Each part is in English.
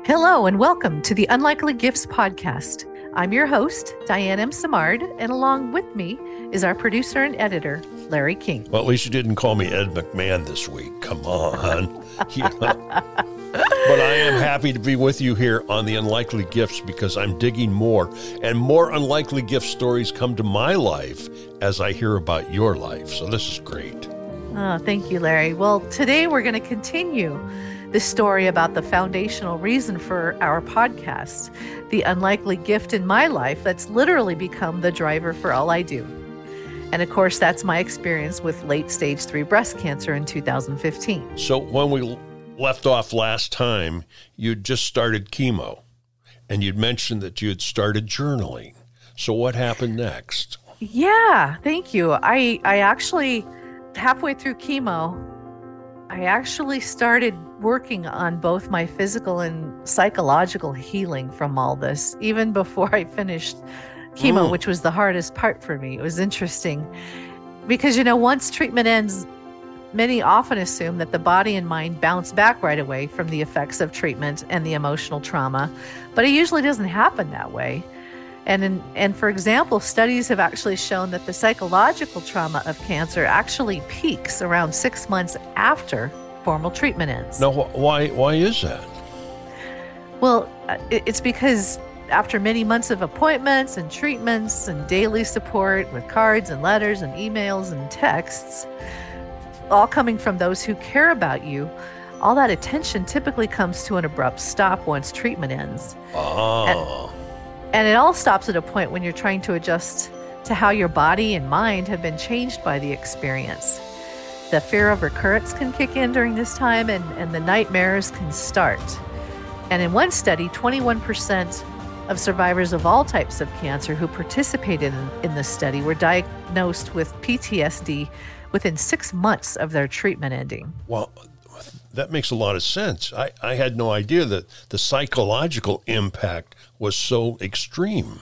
Hello and welcome to the Unlikely Gifts podcast. I'm your host, Diane M. Simard, and along with me is our producer and editor, Larry King. Well, at least you didn't call me Ed McMahon this week. Come on. But I am happy to be with you here on the Unlikely Gifts because I'm digging more, and more unlikely gift stories come to my life as I hear about your life. So this is great. Oh, thank you, Larry. Well, today we're going to continue the story about the foundational reason for our podcast, the unlikely gift in my life that's literally become the driver for all I do. And of course, that's my experience with late stage 3 breast cancer in 2015. So when we left off last time, you'd just started chemo, and you'd mentioned that you had started journaling. So what happened next? Yeah, thank you. I actually, halfway through chemo, I actually started working on both my physical and psychological healing from all this, even before I finished chemo, which was the hardest part for me. It was interesting because, once treatment ends, many often assume that the body and mind bounce back right away from the effects of treatment and the emotional trauma, but it usually doesn't happen that way. And for example, studies have actually shown that the psychological trauma of cancer actually peaks around 6 months after formal treatment ends. Now, why is that? Well, it's because after many months of appointments and treatments and daily support with cards and letters and emails and texts, all coming from those who care about you, all that attention typically comes to an abrupt stop once treatment ends. Oh. And it all stops at a point when you're trying to adjust to how your body and mind have been changed by the experience. The fear of recurrence can kick in during this time, and the nightmares can start. And in one study, 21% of survivors of all types of cancer who participated in this study were diagnosed with PTSD within 6 months of their treatment ending. Well, that makes a lot of sense. I had no idea that the psychological impact was so extreme.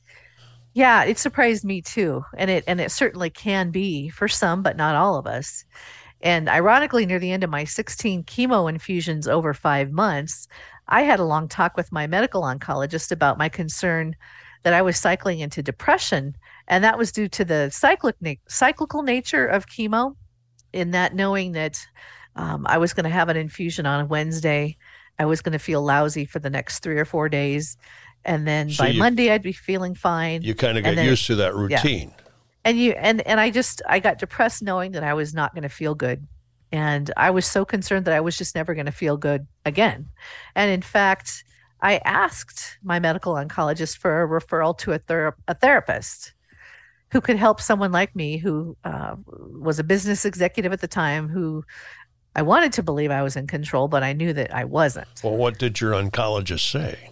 Yeah, it surprised me too. And it certainly can be for some, but not all of us. And ironically, near the end of my 16 chemo infusions over 5 months, I had a long talk with my medical oncologist about my concern that I was cycling into depression. And that was due to the cyclical nature of chemo, in that knowing that I was going to have an infusion on a Wednesday. I was going to feel lousy for the next 3 or 4 days. And then so by Monday, I'd be feeling fine. You kind of got used to that routine. Yeah. And I got depressed knowing that I was not going to feel good. And I was so concerned that I was just never going to feel good again. And in fact, I asked my medical oncologist for a referral to a therapist who could help someone like me who was a business executive at the time, who I wanted to believe I was in control, but I knew that I wasn't. Well, what did your oncologist say?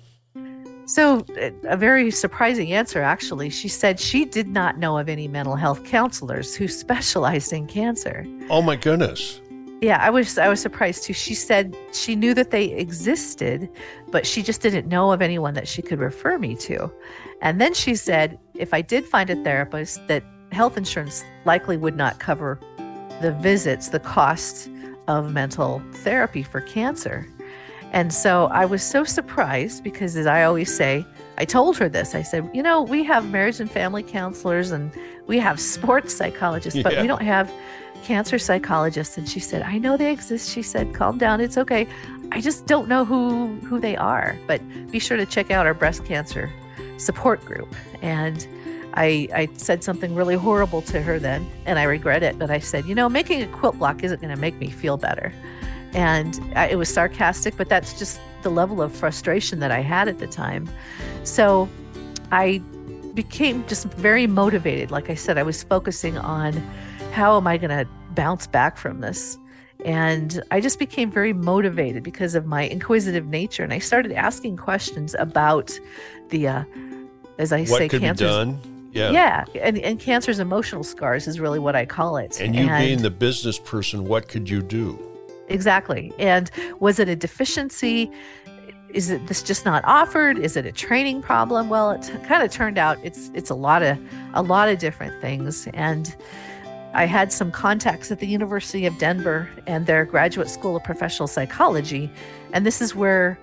So a very surprising answer, actually. She said she did not know of any mental health counselors who specialized in cancer. Oh, my goodness. Yeah, I was surprised too. She said she knew that they existed, but she just didn't know of anyone that she could refer me to. And then she said if I did find a therapist, that health insurance likely would not cover the visits, the costs of mental therapy for cancer. And so I was so surprised because, as I always say, I told her this. I said, we have marriage and family counselors and we have sports psychologists, but we don't have cancer psychologists. And she said, I know they exist. She said, calm down. It's okay. I just don't know who they are, but be sure to check out our breast cancer support group. And I said something really horrible to her then, and I regret it. But I said, making a quilt block isn't going to make me feel better. And it was sarcastic, but that's just the level of frustration that I had at the time. So I became just very motivated. Like I said, I was focusing on how am I going to bounce back from this? And I just became very motivated because of my inquisitive nature. And I started asking questions about the, as I say, what could be done. Yeah. And cancer's emotional scars is really what I call it. And you being the business person, what could you do? Exactly. And was it a deficiency? Is it this just not offered? Is it a training problem? Well, it kind of turned out it's a lot of different things. And I had some contacts at the University of Denver and their Graduate School of Professional Psychology. And this is where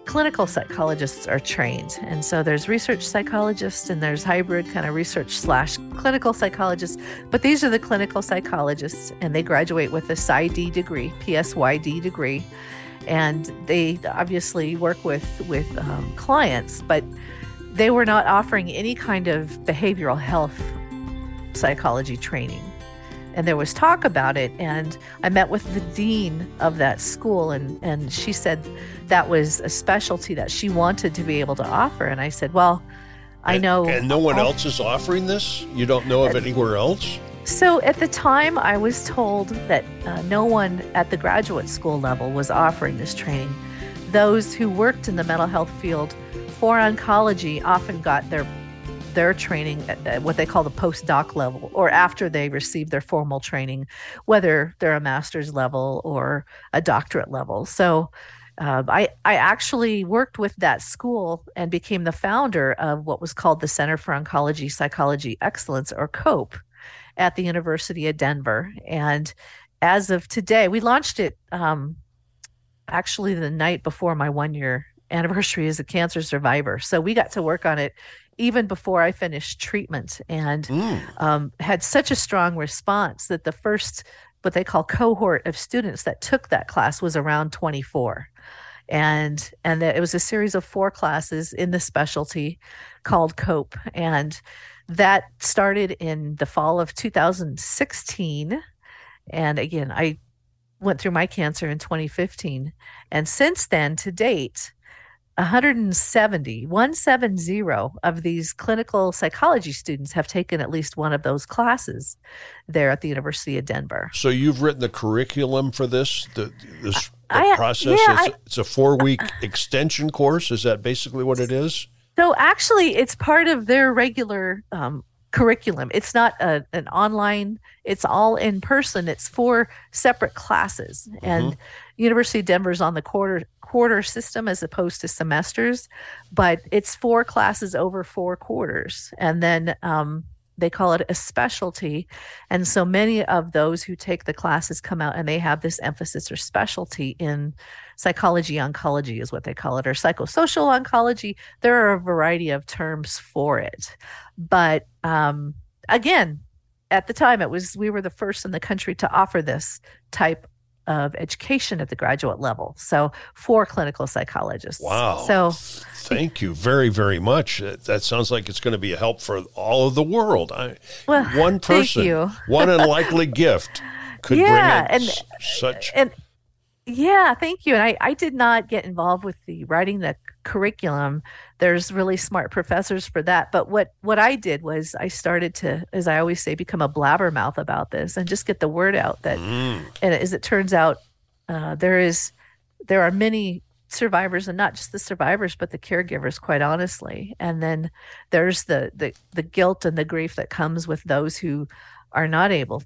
clinical psychologists are trained. And so there's research psychologists and there's hybrid kind of research slash clinical psychologists. But these are the clinical psychologists, and they graduate with a PsyD degree, PSYD degree. And they obviously work with clients, but they were not offering any kind of behavioral health psychology training. And there was talk about it, and I met with the dean of that school, and she said that was a specialty that she wanted to be able to offer. And I said, well, I know. And no one else is offering this? You don't know of anywhere else? So at the time, I was told that no one at the graduate school level was offering this training. Those who worked in the mental health field for oncology often got their training at what they call the postdoc level, or after they receive their formal training, whether they're a master's level or a doctorate level. So I actually worked with that school and became the founder of what was called the Center for Oncology Psychology Excellence, or COPE, at the University of Denver. And as of today, we launched it actually the night before my 1-year anniversary as a cancer survivor. So we got to work on it even before I finished treatment, and had such a strong response that the first, what they call cohort of students that took that class was around 24. And that it was a series of 4 classes in the specialty called COPE. And that started in the fall of 2016. And again, I went through my cancer in 2015. And since then, to date, 170 of these clinical psychology students have taken at least one of those classes there at the University of Denver. So you've written the curriculum for this process? Yeah, it's a 4-week extension course. Is that basically what it is? So actually, it's part of their regular curriculum. It's not an online, it's all in person. It's 4 separate classes. Mm-hmm. And University of Denver is on the quarter system as opposed to semesters, but it's 4 classes over 4 quarters. And then they call it a specialty. And so many of those who take the classes come out and they have this emphasis or specialty in psychology oncology is what they call it, or psychosocial oncology. There are a variety of terms for it. But again, at the time, we were the first in the country to offer this type of education at the graduate level. So 4 clinical psychologists. Wow. So thank you very, very much. That sounds like it's going to be a help for all of the world. One person, one unlikely gift could bring in such. Yeah, thank you. And I did not get involved with the writing the curriculum. There's really smart professors for that. But what I did was I started to, as I always say, become a blabbermouth about this and just get the word out that, and as it turns out, there are many survivors, and not just the survivors, but the caregivers, quite honestly. And then there's the guilt and the grief that comes with those who are not able,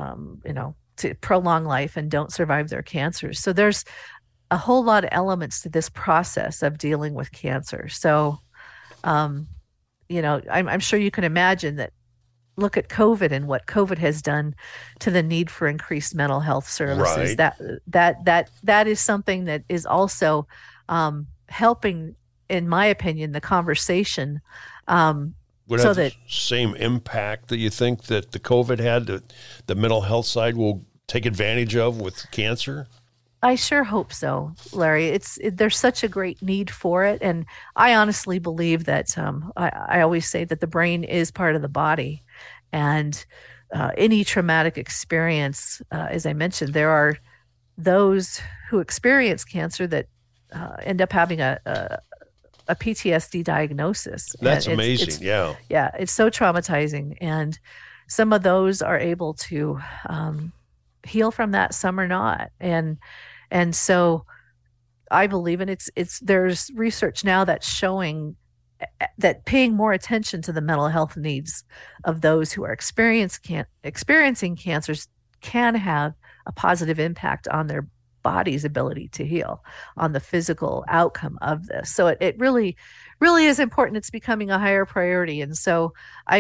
to prolong life and don't survive their cancers. So there's a whole lot of elements to this process of dealing with cancer. So, I'm sure you can imagine that. Look at COVID and what COVID has done to the need for increased mental health services. Right. That is something that is also helping, in my opinion, the conversation. Would have the same impact that you think that the COVID had, the mental health side will take advantage of with cancer? I sure hope so, Larry. There's such a great need for it. And I honestly believe that I always say that the brain is part of the body. And any traumatic experience, as I mentioned, there are those who experience cancer that end up having a PTSD diagnosis. That's amazing. Yeah. Yeah. It's so traumatizing. And some of those are able to heal from that. Some are not. And so I believe, and there's research now that's showing that paying more attention to the mental health needs of those who are experiencing cancers can have a positive impact on their body's ability to heal, on the physical outcome of this. So it really, really is important. It's becoming a higher priority. And so I've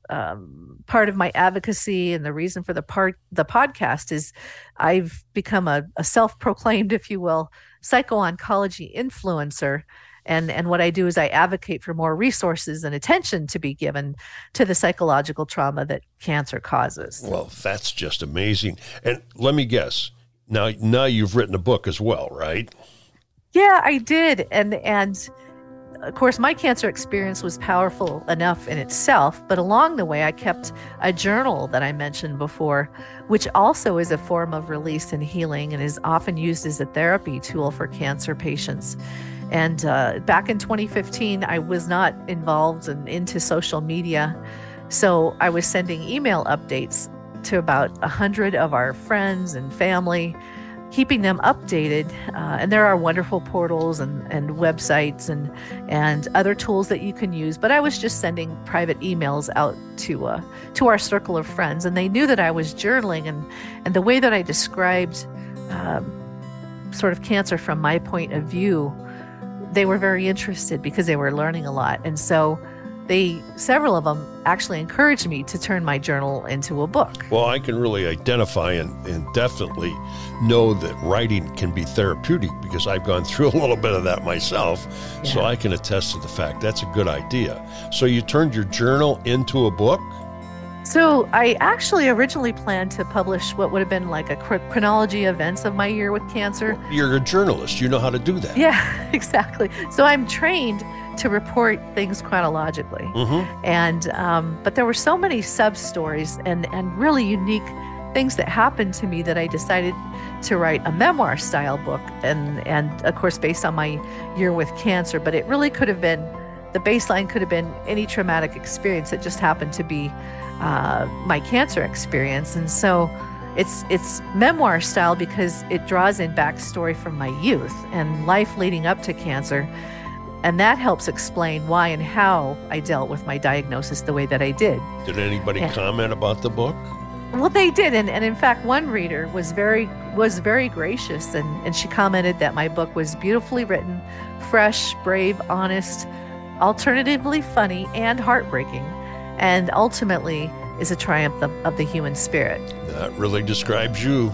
part of my advocacy and the reason for the podcast is I've become a self-proclaimed, if you will, psycho-oncology influencer. And what I do is I advocate for more resources and attention to be given to the psychological trauma that cancer causes. Well, that's just amazing. And let me guess, now you've written a book as well, right? Yeah, I did. And of course, my cancer experience was powerful enough in itself, but along the way, I kept a journal that I mentioned before, which also is a form of release and healing and is often used as a therapy tool for cancer patients. And back in 2015, I was not involved into social media. So I was sending email updates to about 100 of our friends and family, keeping them updated. And there are wonderful portals and websites and other tools that you can use. But I was just sending private emails out to our circle of friends. And they knew that I was journaling. And the way that I described sort of cancer from my point of view, they were very interested because they were learning a lot. And so several of them actually encouraged me to turn my journal into a book. Well, I can really identify and definitely know that writing can be therapeutic because I've gone through a little bit of that myself. Yeah. So I can attest to the fact that's a good idea. So you turned your journal into a book? So I actually originally planned to publish what would have been like a chronology events of my year with cancer. Well, you're a journalist. You know how to do that. Yeah, exactly. So I'm trained to report things chronologically. Mm-hmm. And but there were so many sub-stories and really unique things that happened to me that I decided to write a memoir-style book. And of course, based on my year with cancer. But it really could have been, the baseline could have been any traumatic experience that just happened to be my cancer experience. And so it's memoir style because it draws in backstory from my youth and life leading up to cancer. And that helps explain why and how I dealt with my diagnosis the way that I did. Did anybody comment about the book? Well, they did. And in fact, one reader was very gracious. And she commented that my book was beautifully written, fresh, brave, honest, alternatively funny, and heartbreaking. And ultimately is a triumph of the human spirit. That really describes you.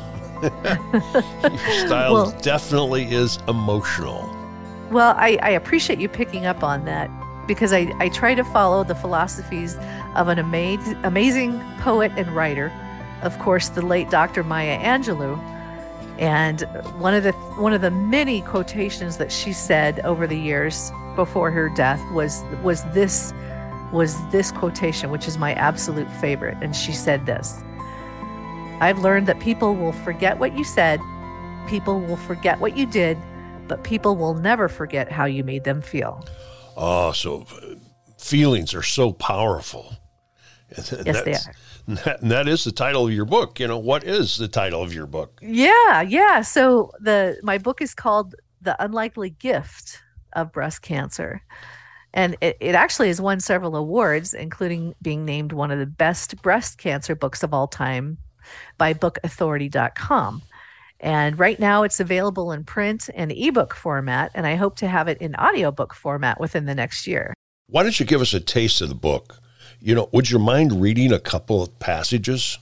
Your style definitely is emotional. Well, I appreciate you picking up on that because I try to follow the philosophies of an amazing poet and writer, of course, the late Dr. Maya Angelou. And one of the many quotations that she said over the years before her death was this quotation, which is my absolute favorite. And she said this: "I've learned that people will forget what you said, people will forget what you did, but people will never forget how you made them feel." Oh, so feelings are so powerful. Yes, they are. And that is the title of your book. You know, what is the title of your book? Yeah. So my book is called The Unlikely Gift of Breast Cancer. And it actually has won several awards, including being named one of the best breast cancer books of all time by bookauthority.com. And right now it's available in print and ebook format, and I hope to have it in audiobook format within the next year. Why don't you give us a taste of the book? You know, would you mind reading a couple of passages?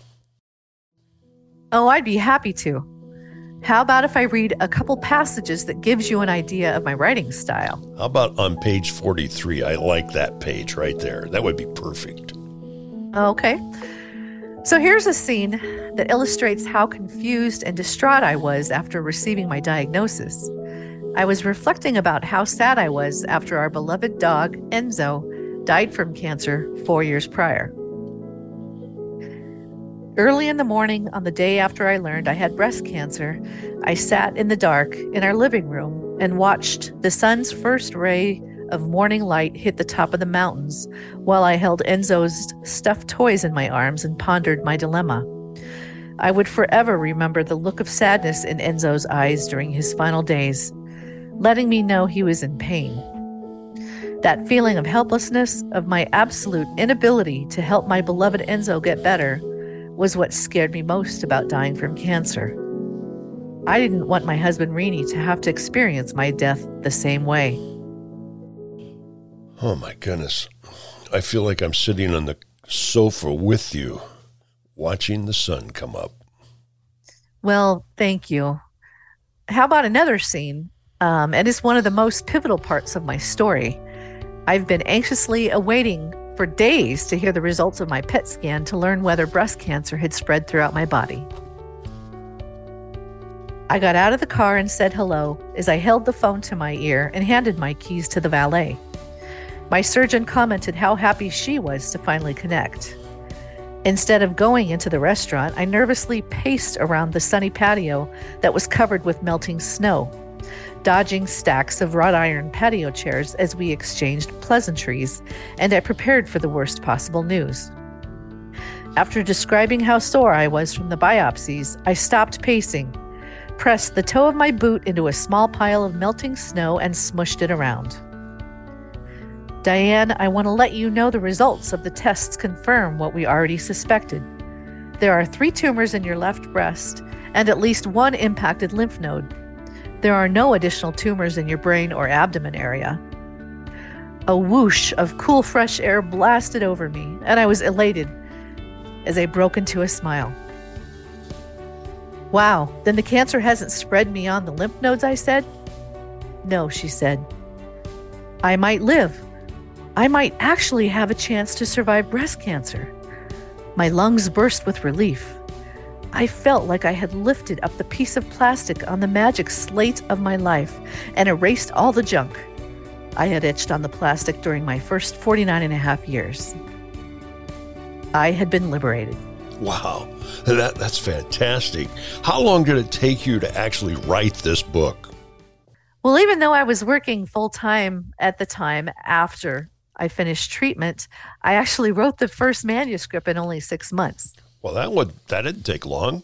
Oh, I'd be happy to. How about if I read a couple passages that gives you an idea of my writing style? How about on page 43? I like that page right there. That would be perfect. Okay. So here's a scene that illustrates how confused and distraught I was after receiving my diagnosis. I was reflecting about how sad I was after our beloved dog, Enzo, died from cancer 4 years prior. Early in the morning, on the day after I learned I had breast cancer, I sat in the dark in our living room and watched the sun's first ray of morning light hit the top of the mountains while I held Enzo's stuffed toys in my arms and pondered my dilemma. I would forever remember the look of sadness in Enzo's eyes during his final days, letting me know he was in pain. That feeling of helplessness, of my absolute inability to help my beloved Enzo get better, was what scared me most about dying from cancer. I didn't want my husband Rini to have to experience my death the same way. Oh my goodness. I feel like I'm sitting on the sofa with you, watching the sun come up. Well, thank you. How about another scene? And it's one of the most pivotal parts of my story. I've been anxiously awaiting for days to hear the results of my PET scan to learn whether breast cancer had spread throughout my body. I got out of the car and said hello as I held the phone to my ear and handed my keys to the valet. My surgeon commented how happy she was to finally connect. Instead of going into the restaurant, I nervously paced around the sunny patio that was covered with melting snow, dodging stacks of wrought iron patio chairs as we exchanged pleasantries, and I prepared for the worst possible news. After describing how sore I was from the biopsies, I stopped pacing, pressed the toe of my boot into a small pile of melting snow, and smushed it around. Diane, I want to let you know the results of the tests confirm what we already suspected. There are 3 tumors in your left breast and at least 1 impacted lymph node. There are no additional tumors in your brain or abdomen area. A whoosh of cool, fresh air blasted over me, and I was elated as I broke into a smile. Wow, then the cancer hasn't spread beyond the lymph nodes, I said. No, she said. I might live. I might actually have a chance to survive breast cancer. My lungs burst with relief. I felt like I had lifted up the piece of plastic on the magic slate of my life and erased all the junk I had etched on the plastic during my first 49 and a half years. I had been liberated. Wow, that's fantastic. How long did it take you to actually write this book? Well, even though I was working full-time at the time after I finished treatment, I actually wrote the first manuscript in only 6 months. Well, that didn't take long.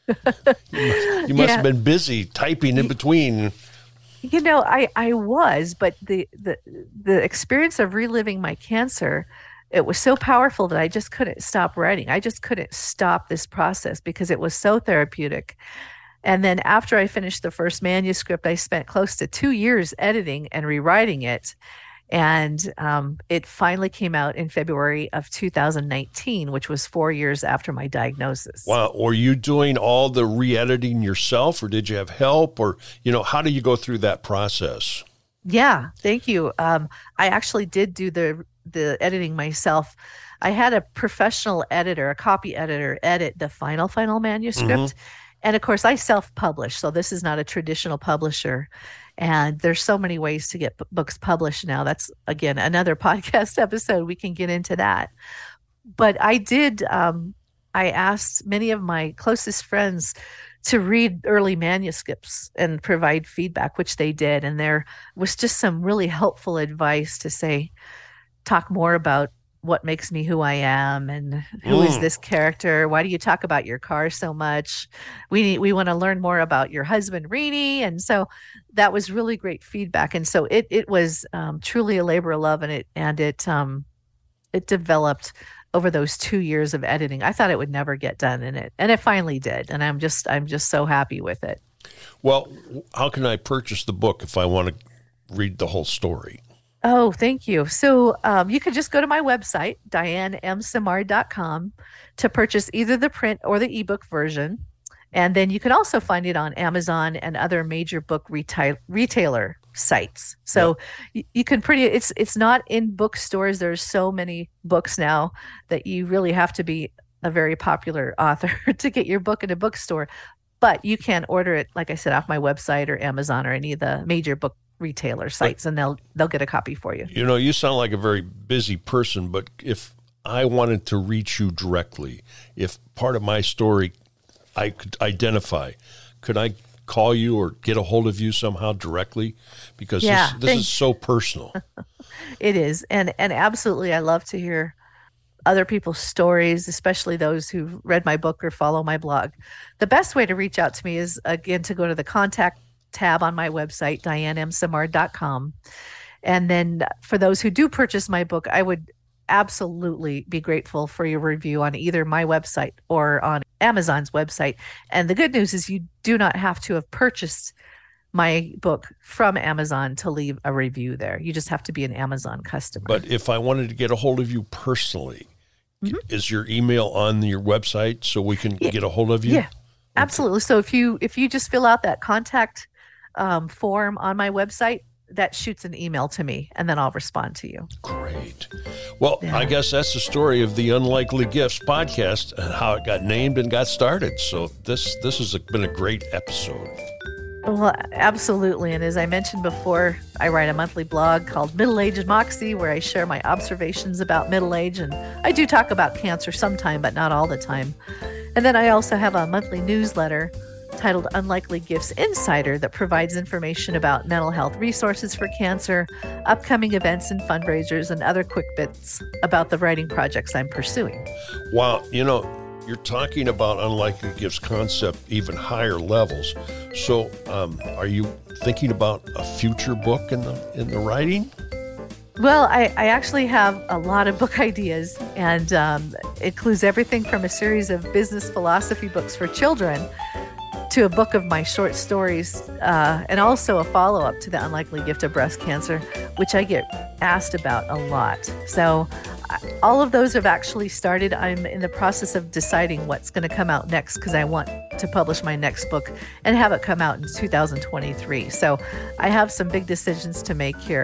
You must have been busy typing in between. You know, I was, but the experience of reliving my cancer, it was so powerful that I just couldn't stop writing. I just couldn't stop this process because it was so therapeutic. And then after I finished the first manuscript, I spent close to 2 years editing and rewriting it. And it finally came out in February of 2019, which was 4 years after my diagnosis. Wow. Were you doing all the re-editing yourself, or did you have help? Or, how do you go through that process? Yeah, thank you. I actually did do the editing myself. I had a professional editor, a copy editor, edit the final manuscript. Mm-hmm. And of course, I self-publish, so this is not a traditional publisher. And there's so many ways to get books published now. That's, again, another podcast episode. We can get into that. But I asked many of my closest friends to read early manuscripts and provide feedback, which they did. And there was just some really helpful advice to say, talk more about what makes me who I am and who is this character? Why do you talk about your car so much? We want to learn more about your husband, Rini. And so that was really great feedback. And so it was truly a labor of love, and it developed over those 2 years of editing. I thought it would never get done, and it finally did. And I'm just so happy with it. Well, how can I purchase the book if I want to read the whole story? Oh, thank you. So you could just go to my website, dianemsamard.com, to purchase either the print or the ebook version. And then you can also find it on Amazon and other major book retailer sites. So you can it's not in bookstores. There's so many books now that you really have to be a very popular author to get your book in a bookstore. But you can order it, like I said, off my website or Amazon or any of the major book retailer sites, and they'll get a copy for you. You sound like a very busy person, but if I wanted to reach you directly, if part of my story I could identify, could I call you or get a hold of you somehow directly? Because this is so personal. It is. And absolutely, I love to hear other people's stories, especially those who've read my book or follow my blog. The best way to reach out to me is, again, to go to the contact tab on my website, dianemsamard.com. And then for those who do purchase my book, I would absolutely be grateful for your review on either my website or on Amazon's website. And the good news is you do not have to have purchased my book from Amazon to leave a review there. You just have to be an Amazon customer. But if I wanted to get a hold of you personally, Is your email on your website so we can get a hold of you? Yeah, absolutely. So if you just fill out that contact form on my website, that shoots an email to me, and then I'll respond to you. Great. Well, I guess that's the story of the Unlikely Gifts podcast and how it got named and got started. So this has been a great episode. Well, absolutely. And as I mentioned before, I write a monthly blog called Middle Age Moxie, where I share my observations about middle age. And I do talk about cancer sometime, but not all the time. And then I also have a monthly newsletter titled Unlikely Gifts Insider that provides information about mental health resources for cancer, upcoming events and fundraisers, and other quick bits about the writing projects I'm pursuing. Wow, you're talking about Unlikely Gifts concept even higher levels. So are you thinking about a future book in the writing? Well, I actually have a lot of book ideas, and it includes everything from a series of business philosophy books for children to a book of my short stories, and also a follow-up to The Unlikely Gift of Breast Cancer, which I get asked about a lot. So all of those have actually started. I'm in the process of deciding what's going to come out next, because I want to publish my next book and have it come out in 2023. So I have some big decisions to make here.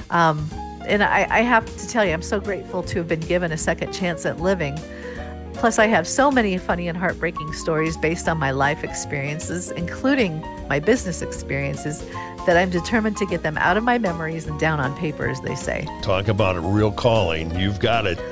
And I have to tell you, I'm so grateful to have been given a second chance at living. Plus, I have so many funny and heartbreaking stories based on my life experiences, including my business experiences, that I'm determined to get them out of my memories and down on paper, as they say. Talk about a real calling. You've got it.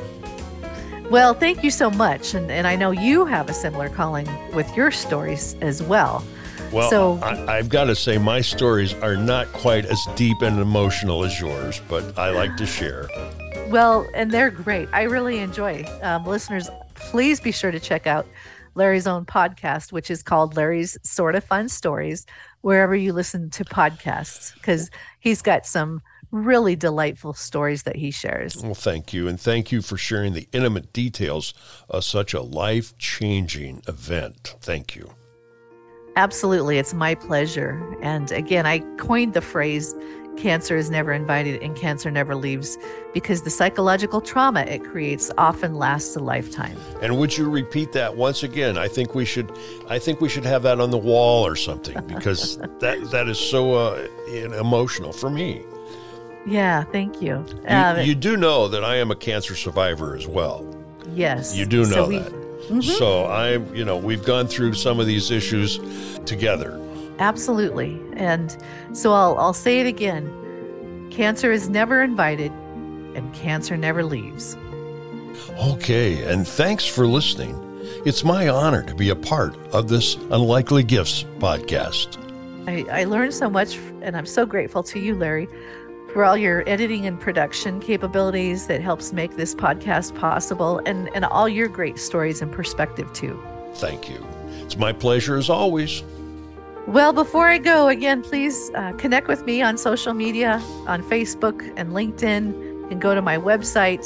Well, thank you so much. And I know you have a similar calling with your stories as well. Well, so, I've got to say my stories are not quite as deep and emotional as yours, but I like to share. Well, and they're great. I really enjoy. Listeners, please be sure to check out Larry's own podcast, which is called Larry's Sort of Fun Stories, wherever you listen to podcasts, because he's got some really delightful stories that he shares. Well, thank you. And thank you for sharing the intimate details of such a life-changing event. Thank you. Absolutely. It's my pleasure. And again, I coined the phrase, cancer is never invited and cancer never leaves, because the psychological trauma it creates often lasts a lifetime. And would you repeat that once again? I think we should have that on the wall or something, because that is so emotional for me. Yeah, thank you. You do know that I am a cancer survivor as well. Yes. You do know that. Mm-hmm. So we've gone through some of these issues together. Absolutely. And so I'll say it again. Cancer is never invited and cancer never leaves. Okay, and thanks for listening. It's my honor to be a part of this Unlikely Gifts podcast. I learned so much, and I'm so grateful to you, Larry, for all your editing and production capabilities that helps make this podcast possible, and all your great stories and perspective too. Thank you. It's my pleasure as always. Well, before I go, again, please connect with me on social media, on Facebook and LinkedIn. You can go to my website,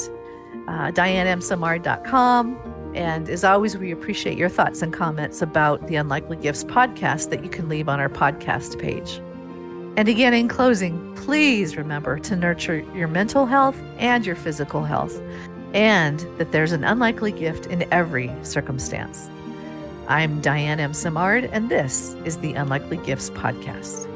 DianeMSamard.com. And as always, we appreciate your thoughts and comments about the Unlikely Gifts podcast that you can leave on our podcast page. And again, in closing, please remember to nurture your mental health and your physical health, and that there's an unlikely gift in every circumstance. I'm Diane M. Samard, and this is the Unlikely Gifts podcast.